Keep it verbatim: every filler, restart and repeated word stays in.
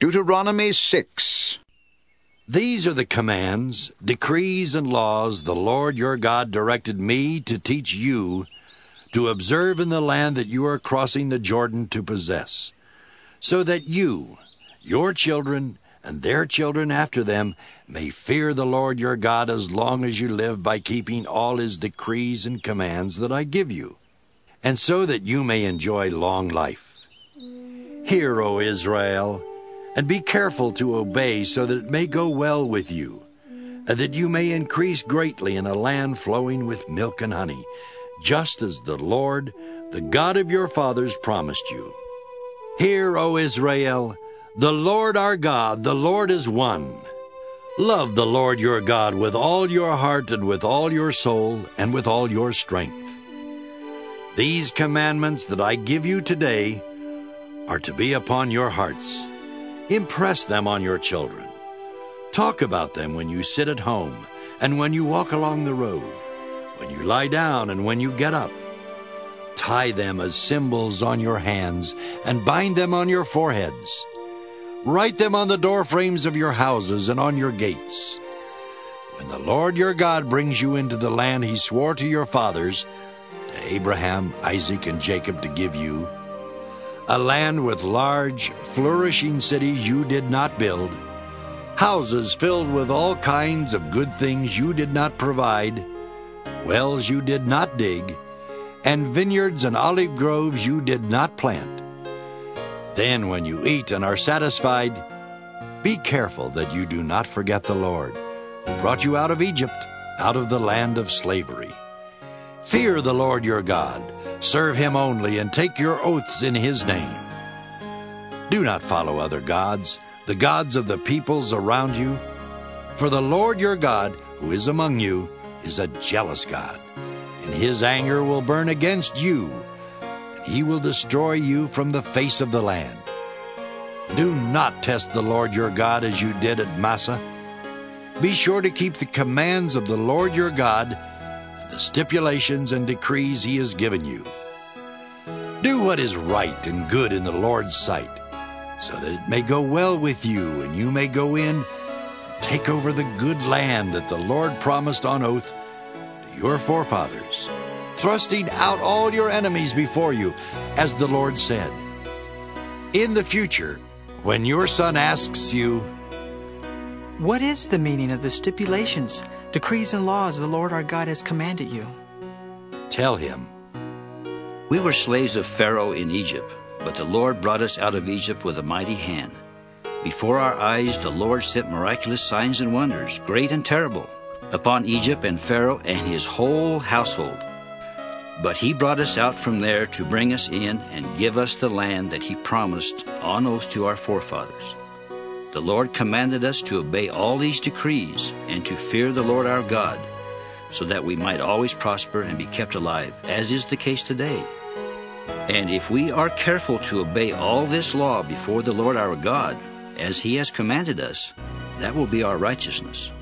Deuteronomy six. These are the commands, decrees, and laws the Lord your God directed me to teach you to observe in the land that you are crossing the Jordan to possess, so that you, your children, and their children after them may fear the Lord your God as long as you live by keeping all his decrees and commands that I give you, and so that you may enjoy long life. Hear, O Israel, and be careful to obey so that it may go well with you, and that you may increase greatly in a land flowing with milk and honey, just as the Lord, the God of your fathers, promised you. Hear, O Israel, the Lord our God, the Lord is one. Love the Lord your God with all your heart and with all your soul and with all your strength. These commandments that I give you today are to be upon your hearts. Impress them on your children. Talk about them when you sit at home and when you walk along the road, when you lie down and when you get up. Tie them as symbols on your hands and bind them on your foreheads. Write them on the doorframes of your houses and on your gates. When the Lord your God brings you into the land he swore to your fathers, to Abraham, Isaac, and Jacob to give you, a land with large, flourishing cities you did not build, houses filled with all kinds of good things you did not provide, wells you did not dig, and vineyards and olive groves you did not plant. Then when you eat and are satisfied, be careful that you do not forget the Lord, who brought you out of Egypt, out of the land of slavery. Fear the Lord your God, serve him only, and take your oaths in his name. Do not follow other gods, the gods of the peoples around you, for the Lord your God, who is among you, is a jealous God, and his anger will burn against you, and he will destroy you from the face of the land. Do not test the Lord your God as you did at Massah. Be sure to keep the commands of the Lord your God, the stipulations and decrees he has given you. Do what is right and good in the Lord's sight, so that it may go well with you, and you may go in and take over the good land that the Lord promised on oath to your forefathers, thrusting out all your enemies before you, as the Lord said. In the future, when your son asks you, "What is the meaning of the stipulations, decrees, and laws the Lord our God has commanded you?" tell him, "We were slaves of Pharaoh in Egypt, but the Lord brought us out of Egypt with a mighty hand. Before our eyes the Lord sent miraculous signs and wonders, great and terrible, upon Egypt and Pharaoh and his whole household. But he brought us out from there to bring us in and give us the land that he promised on oath to our forefathers. The Lord commanded us to obey all these decrees and to fear the Lord our God, so that we might always prosper and be kept alive, as is the case today. And if we are careful to obey all this law before the Lord our God, as he has commanded us, that will be our righteousness."